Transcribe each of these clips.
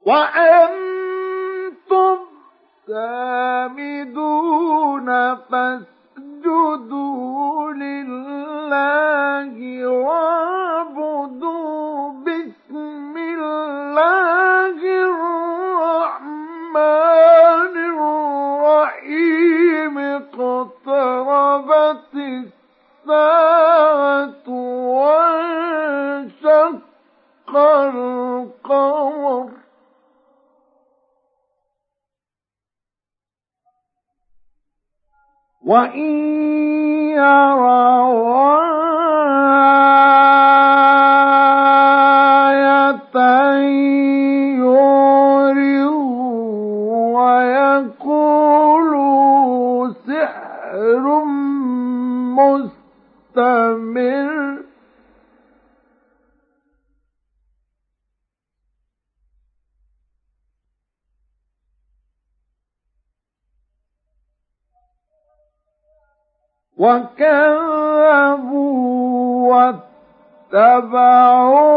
وأنتم سامدون فاسجدوا لله واعبدوا باسم الله الرحمن الرحيم اقتربت الساعة وانشق القمر وإن يروا آية يعرضوا ويقولوا سحر مستمر وكذبوا واتبعوا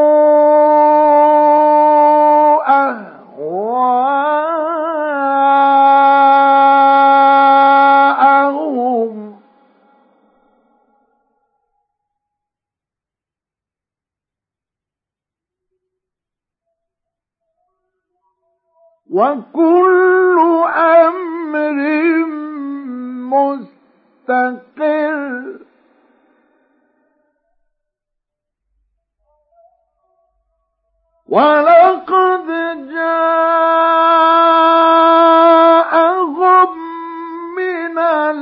أهواءهم وكل أمر مستقر ولقد جاءهم من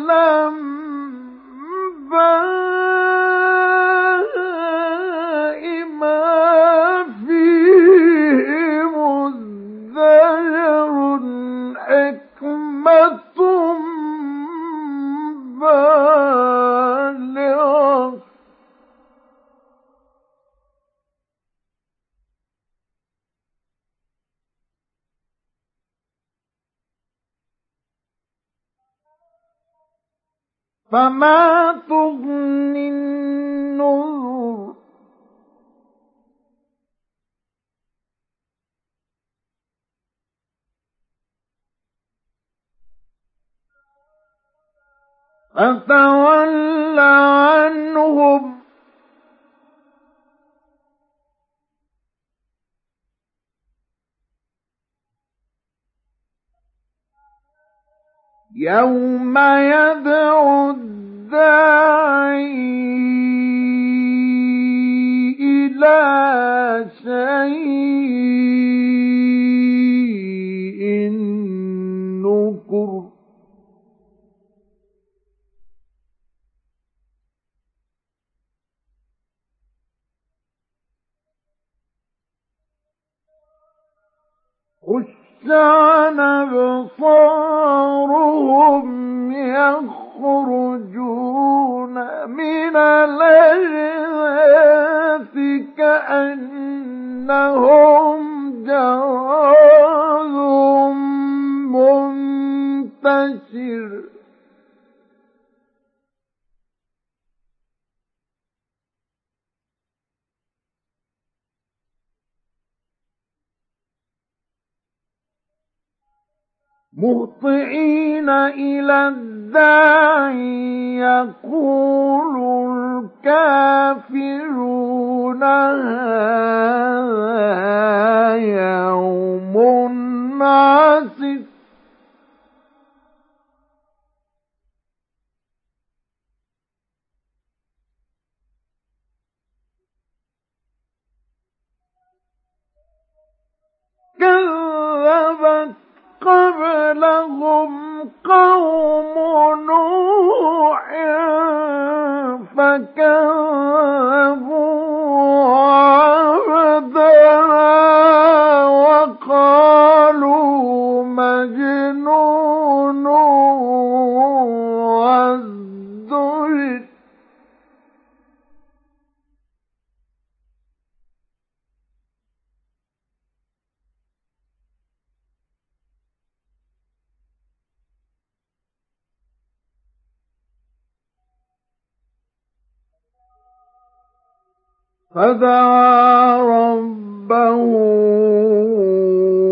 الأنباء ما فيه مزدجر حكمة بالغة فما تغني النذر فتول عنهم يوم يدعو الداعي إلى شيء نكر خش عن أبصارهم يخرجون من الأجداث كأنهم جراد منتشر مهطعين إلى الداعي يقول الكافرون هذا يوم عسر كذبت قبلهم قوم نوح فكذبوا عبدنا وقالوا مجنون وازدجر فدعا ربه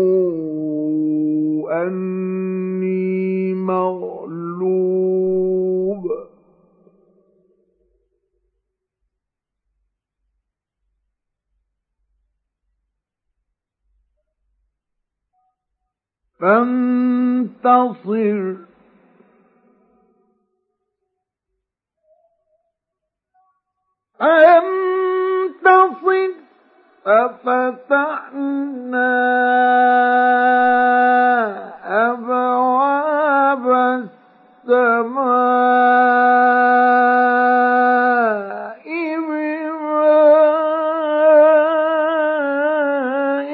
فانتصر فانتصر ففتحنا أبواب السماء بماء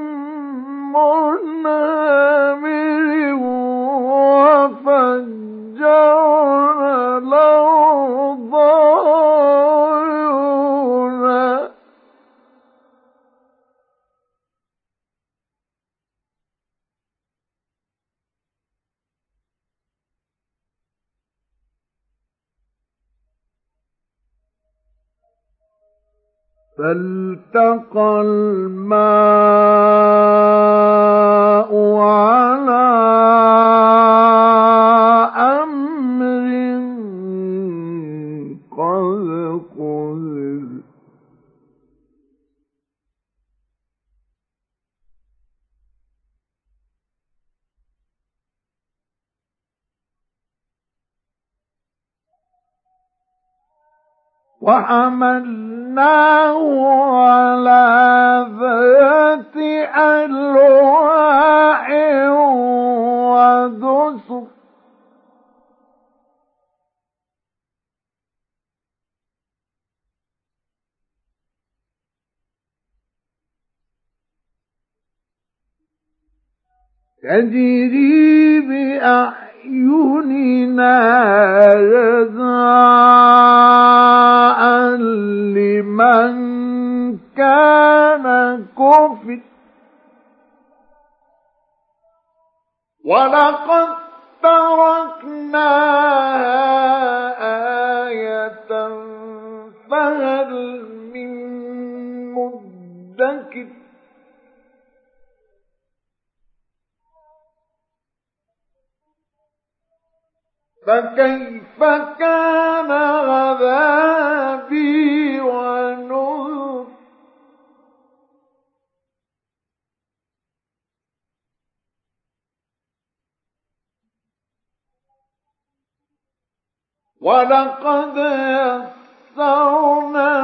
منهمر وفجرنا الأرض عيونا فالتقى الماء على أمر قد قدر وحملناه على ذات ألواح ودسر تجري بأعيننا جزاء لمن كان كفر ولقد تركناها آية فهل من مدكر فكيف كان عذابي ونذر ولقد يسرنا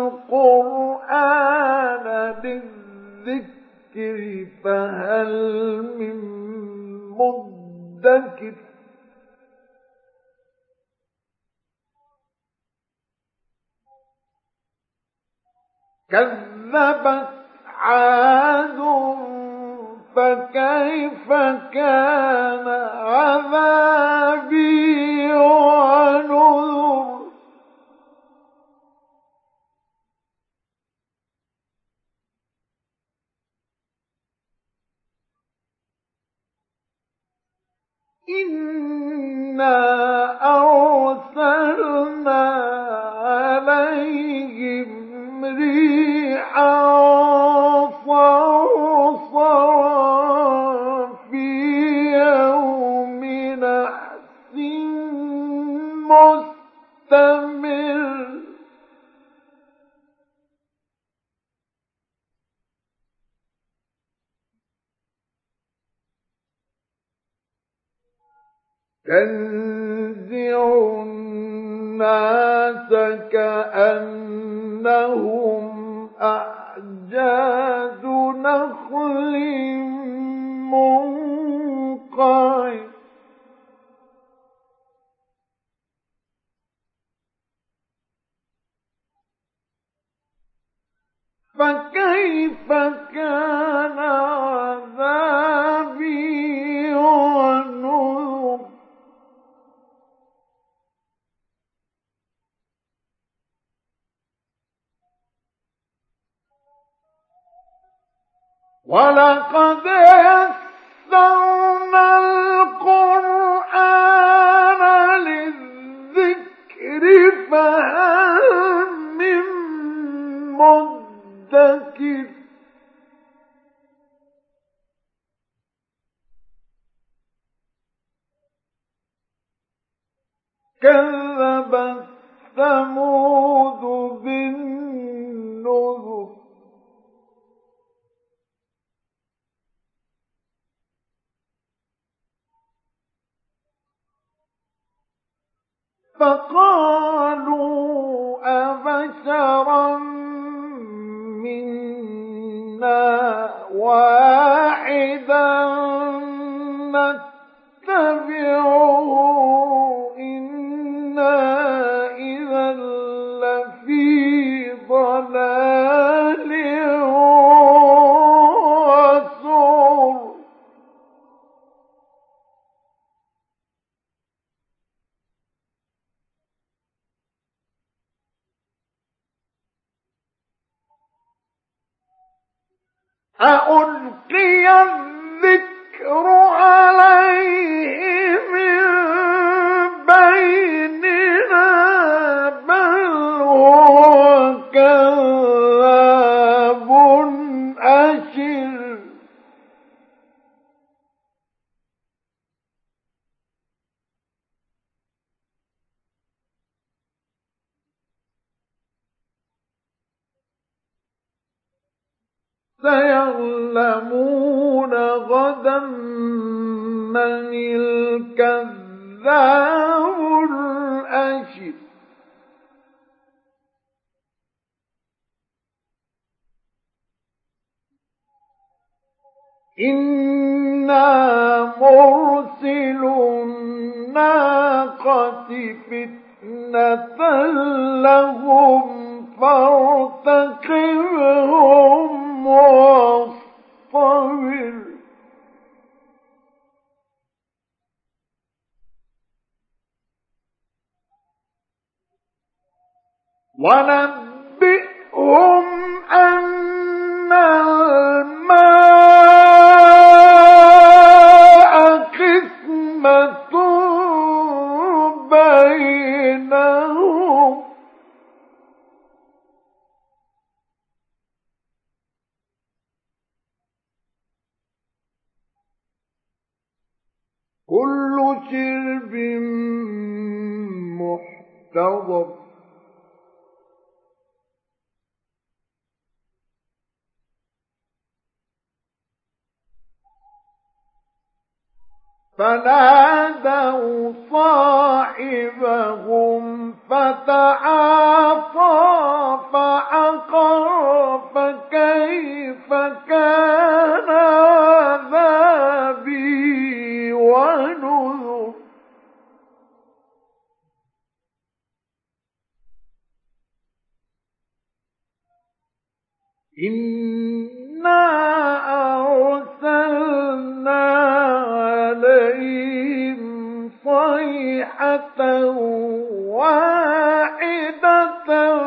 القرآن للذكر فهل من مدكر كذبت عاد فكيف كان عذابي ونذر إنا أرسلنا عليهم ريحا صرصرا في يوم نحس مستمر تنزع الناس كأنهم أعجاز نخل منقعر فكيف كان عذابي ونذر ولقد يسرنا القرآن للذكر فهل من مدكر كذبت ثمود بالنذر فقالوا أبشرا منا واحدا نتبعه إنا إذا لفي ضلال وسعر. أألقي الذكر عليه من بيننا بل هو كذاب أشر. سيعلمون غدا من الكذاب الأشر. إنا مرسل الناقة فتنة لهم فارتقبهم واصطبر. ونبئهم أن الماء قسمة بينهم كل شرب محتضر. فنادوا صاحبهم فتعاطى فعقر فكيف كان عذابي ونذر. إنا أرسلنا عليهم صيحة واحدة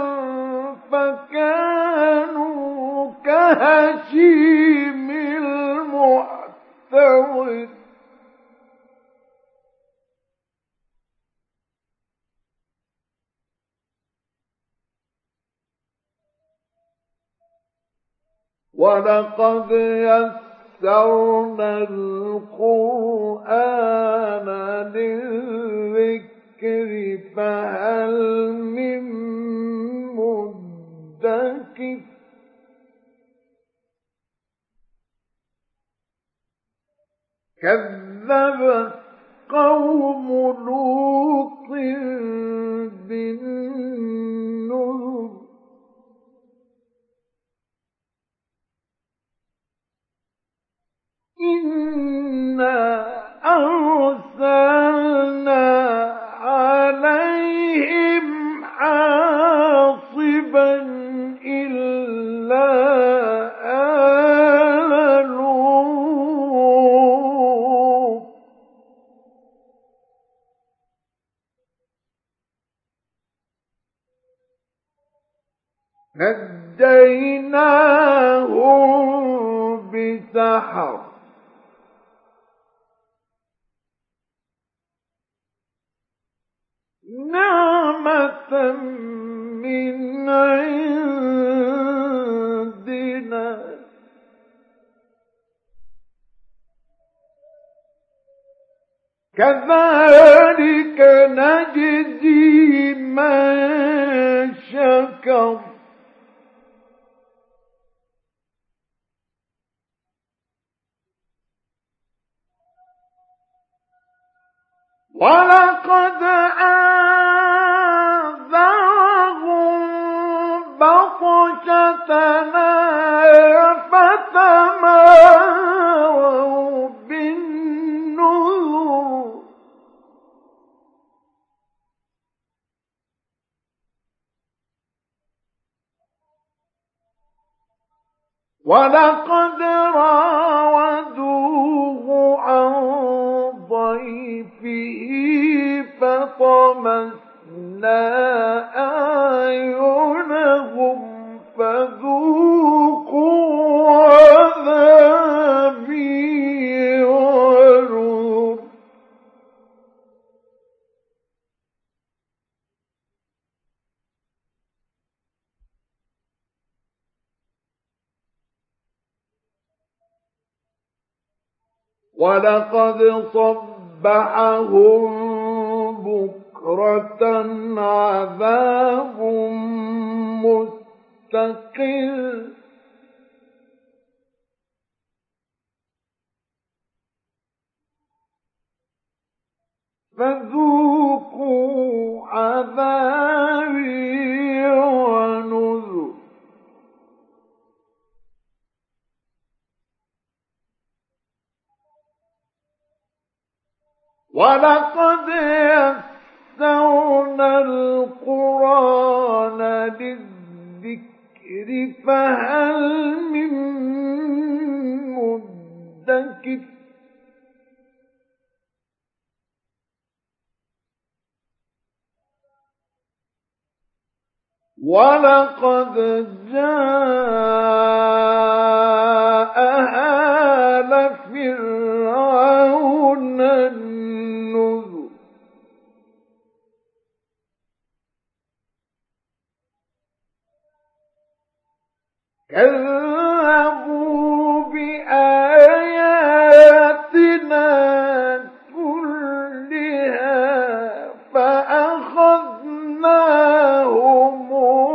فكانوا كهشيم المحتضر. ولقد يسرنا القرآن للذكر فهل من مدكر. كذبت قوم لوط بالنذر. إنا أرسلنا عليهم حاصبا إلا آل لوط نجيناهم بسحر نعمة من عندنا كذلك نجزي من شكر. ولقد فتماروا بالنذر ولقد راودوه عن ضيفه فطمسنا أعينهم فذوقوا عذابي ونذر ولقد صبحهم بكرة عذاب مستقر فذوقوا عذابي ونذر ولقد يسرنا القرآن للذكر فهل من مدكر ولقد جاء آل فرعون النذر كذبوا بآياتنا كلها فأخذناهم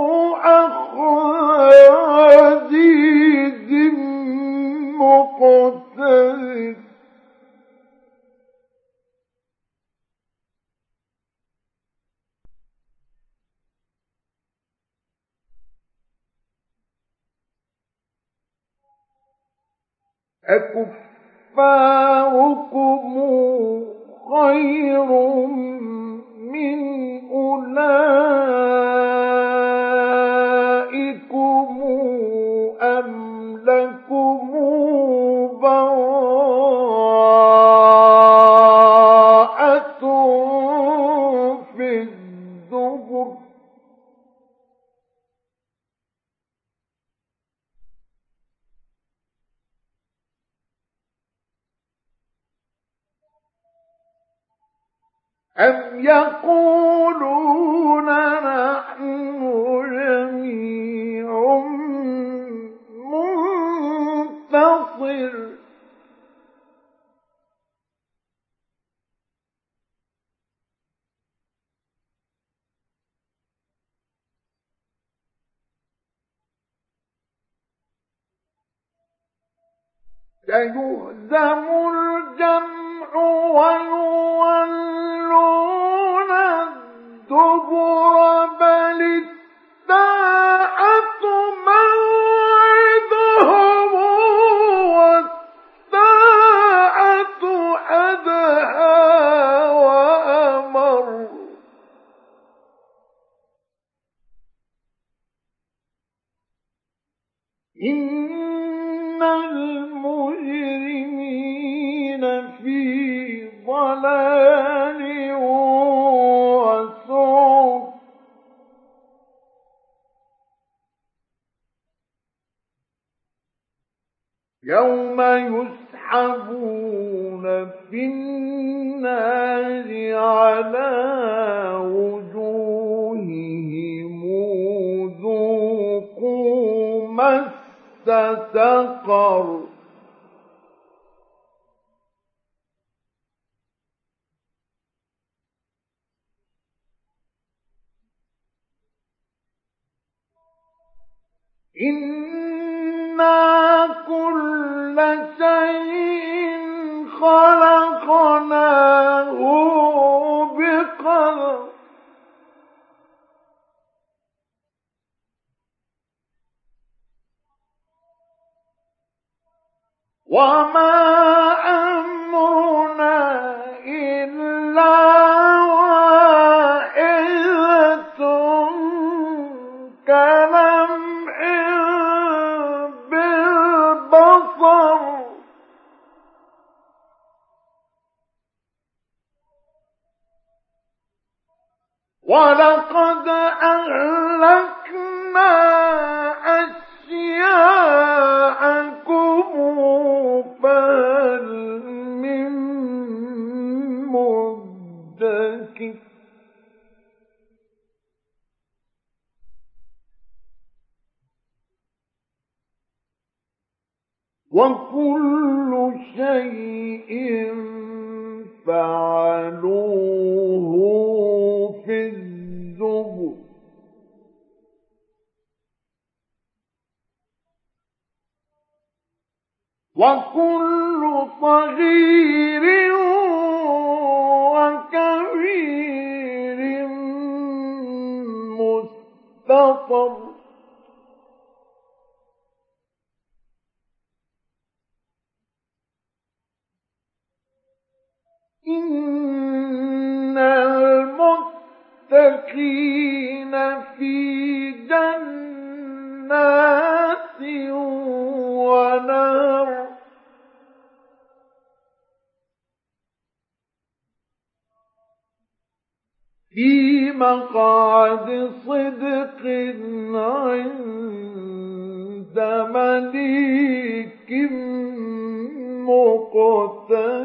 أخذ عزيز مقتدر أكفاركم خير من أولئكم أم لكم براءة في الزبر أم يقولون نحن جميع منتصر سيهزم الجمع ويولون الدبر بل الساعة موعدهم والساعة أدهى وأمر إن المجرمين في ضلال وسعر يوم يسحبون في النار على وجوههم ذوقوا مس سقر إنا كل شيء خلقناه بقدر وما أمرنا إلا واحدة كلمح بالبصر ولقد أهلكنا أشياعكم فهل من مدكر وكل شيء فعلوه في الزبر وكل صغير وكبير مستطر إن المتقين في جنات ونهر في مقعد صدق عند مليك مقتدر